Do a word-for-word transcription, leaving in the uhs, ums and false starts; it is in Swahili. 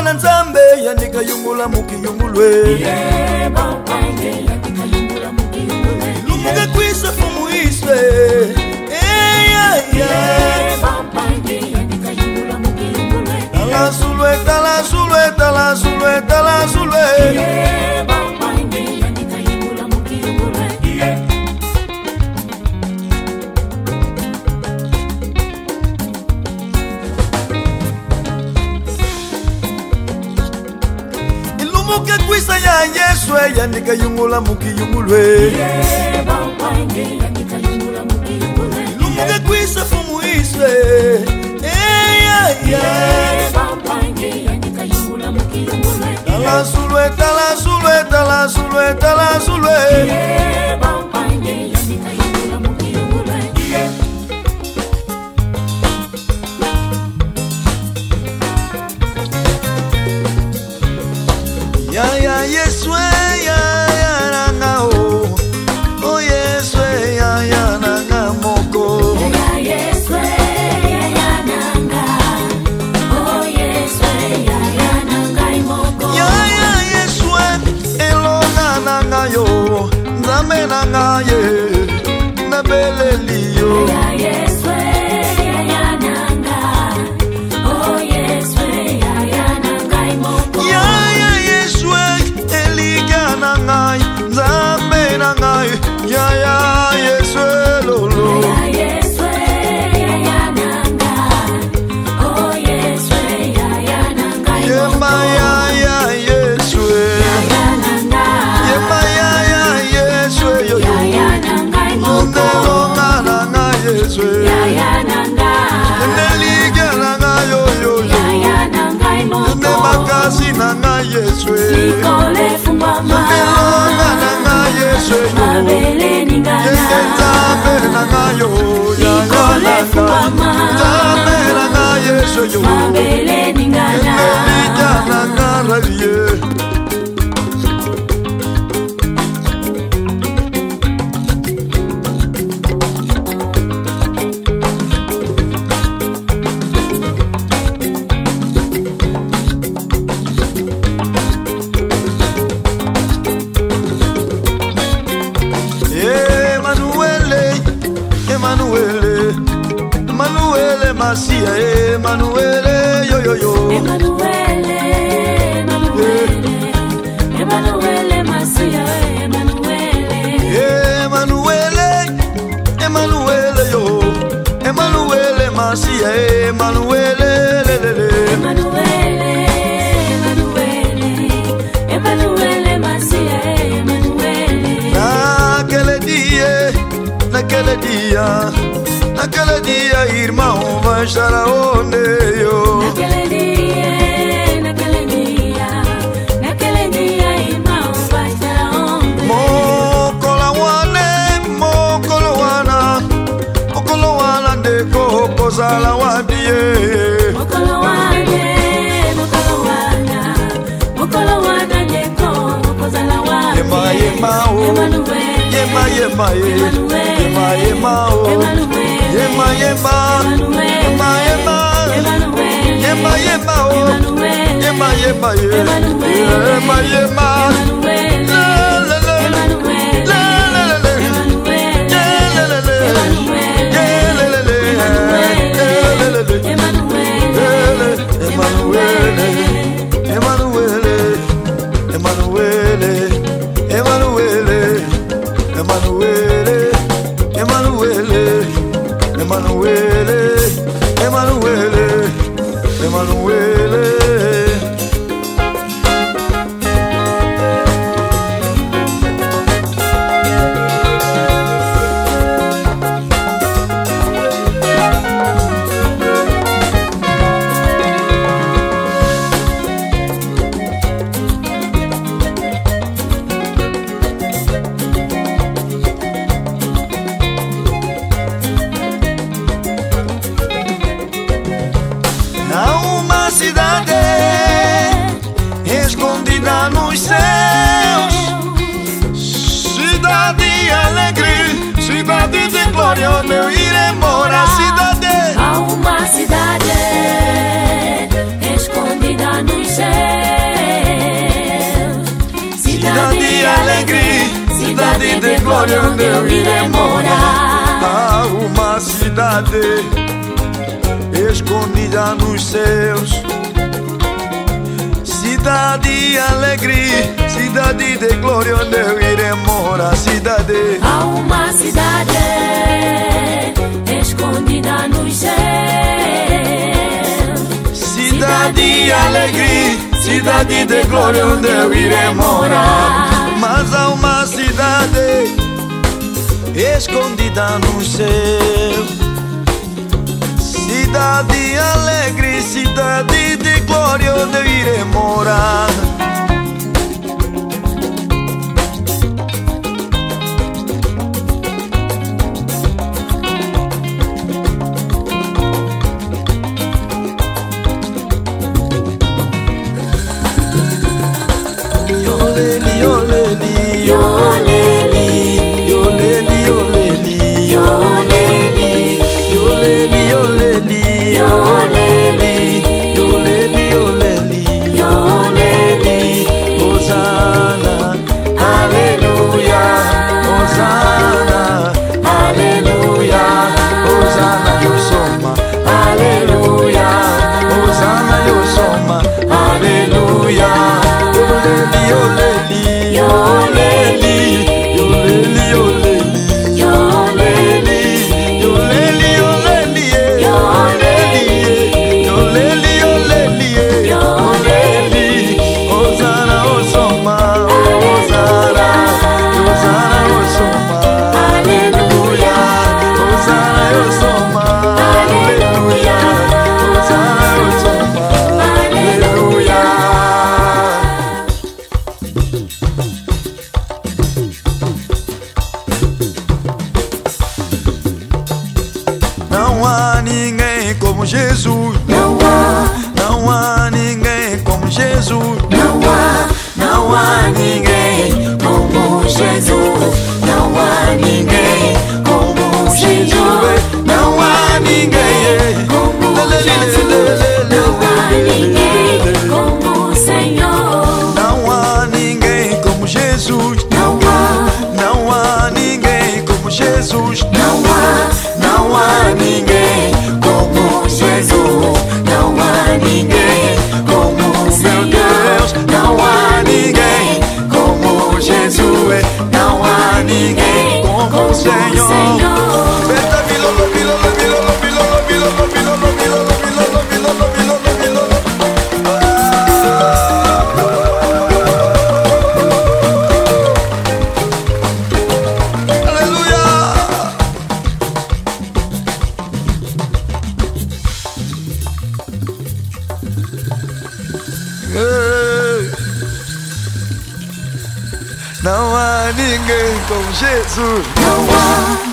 na nzambe yandika yungula mukiyungulwe lumuke kwisa fumuiswe Talasulwe, talasulwe, talasulwe, talasulwe Ilumuke kwisa ya Yeswe yandika yungula mukiyungulwe Ilumuke kwisa fumuiswe Talasulwe, talasulwe, talasulwe, talasulwe Ya ya Yeswe ya ya nanga o O Yeswe ya ya nanga moko Ya Yeswe ya ya nanga O Yeswe ya ya nanga moko Ya ya Yeswe elonga nanga yo nzambe nanga ye na belelio Ya Yeswe ya ya nanga O Yeswe ya ya nanga moko Ya Nangai, Zambe Nangai, ya ya Yeswe lolo. Ya Yeswe ya ya nanga, oh Yeswe ya ya nangai. Yema ya ya Yeswe, ya ya nanga. Yema ya ya Yeswe yo yo. Ya ya nangai moko. Nelonga nanga Yeswe. Ya ya nanga. Neliga nanga yo yo yo. Ya ya nangai moko. Nebakasi nanga Yeswe. Nikole fumama. Mabele ningana Yende nanga yo ya ya nanga Tambe nanga Yesu yo Mabele ningana Yende nanga raye Masia Emanuele yo yo yo Emanuele Emanuele Emanuele Masia Emanuele Emanuele Emanuele yo Emanuele Masia Emanuele Emanuele Emanuele Emanuele Masia Emanuele Na quel dia na quel dia Naquele dia, irmão, vai estar aonde eu? Naquele dia, naquele dia, naquele dia, irmão, vai estar aonde? Mokolawane, mokolawana, mokolawana de coco salawadie. Mokolawane, mokolawana, mokolawana de coco salawadie. Yema yema o, yema yema yema yema yema o. Yema yema, yema yema, yema yema oh, yema yema yema yema, la la la, la la la la, yeah la la la, yeah la la la, yeah la la la, Emanuele, Emanuele, Emanuele, Emanuele, Emanuele, Emanuele. Emanuele, Emanuele, Emanuele. de alegria, cidade de glória onde eu irei morar. Há uma cidade escondida nos céus, cidade de alegria, cidade de glória onde eu irei morar. Cidade, há uma cidade escondida nos céus, cidade de alegria, cidade de glória onde eu irei morar. Mas há uma cidade escondida no céu, cidade alegre, cidade de glória onde eu irei morar. Yoleli, yoleli, yoleli, yoleli, yoleli, yoleli, yoleli, yoleli, yoleli, yoleli, yoleli, yoleli. Hosana, aleluia, Hosana, aleluia, Hosana, eu soma, aleluia, Hosana, eu soma, aleluia. Yoleli, yoleli, yoleli, yoleli, yoleli, yoleli, yoleli, yoleli, yoleli, yoleli, yoleli. Hosana, Hosoma, Hosana, Hosana, Hosoma, aleluia. Hosana, Hosoma, aleluia. Hosana, Hosoma, aleluia. Não há ninguém como Jesus. Não há, Não há ninguém como Jesus. não há, não há ninguém como Jesus. Não há ninguém como Jesus. Não há ninguém Como Jesus. Não há ninguém como Senhor. Não há ninguém como Jesus. Não há, Não há ninguém como Jesus. não há, não há ninguém como Jesus. Não há ninguém como Meu Deus, Senhor. não há ninguém como Jesus. Não há ninguém como o Senhor. Beta bilolo, bilolo, bilolo, bilolo, bilolo, bilolo, bilolo, bilolo, bilolo, bilolo, bilolo. Aleluia. Ei. Não há ninguém como Jesus. Não há,